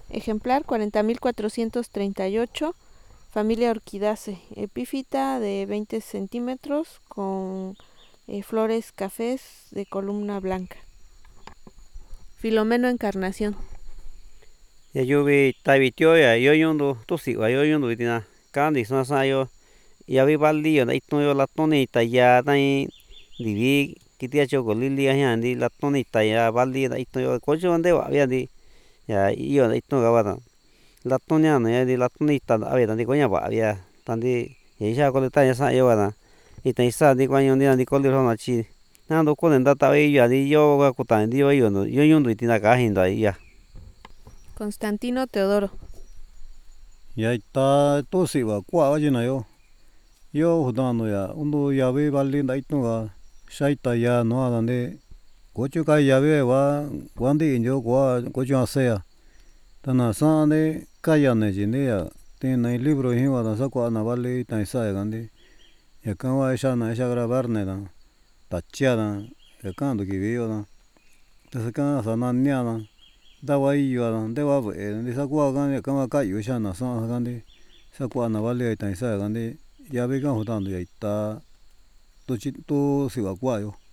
Ejemplar 40.438, familia Orchidaceae, epífita de 20 centímetros con flores cafés de columna blanca. Filomeno Encarnación. Ya yuvi tabitio ya yo yundu tusi wa yo yundu itina kandi sa yo ya vi baldi yo ito yo latoni taya tai divi kitia choko lili ya ndi latoni taya baldi ito yo kocho ande wa ya ndi ya yo ito ga wa latoni ano ya di latoni ta ave ndi koña wa ya tandi ya ya ko ta ya sa yo wa ita isa di kwa yo ndi ko li ro chi nando ko nda ta ve ya di yo ga ko ta ndi yo yo yundu itina ka hinda ya Constantino Teodoro. Ya está tosi wa kwa wa jina yo hudano ya undo ya ve baldi da ito ga shaita ya no adande kocho ka ya ve wa wandi injo kwa kocho asea tana sa ne kaya ne jine ya tiene libro hi wa da sa kwa na baldi ta isa ya gandi ya kan wa isha na isha grabar ne da tachia da ya kan do ki ve yo da ta sa kan sa na nya da da wa yo da de wa ve de sa kwa ga ne kan wa ka yo sha na sa gandi sa kwa na baldi ta isa ya gandi ya ve kan hudano ya ita to chi to si wa kwa yo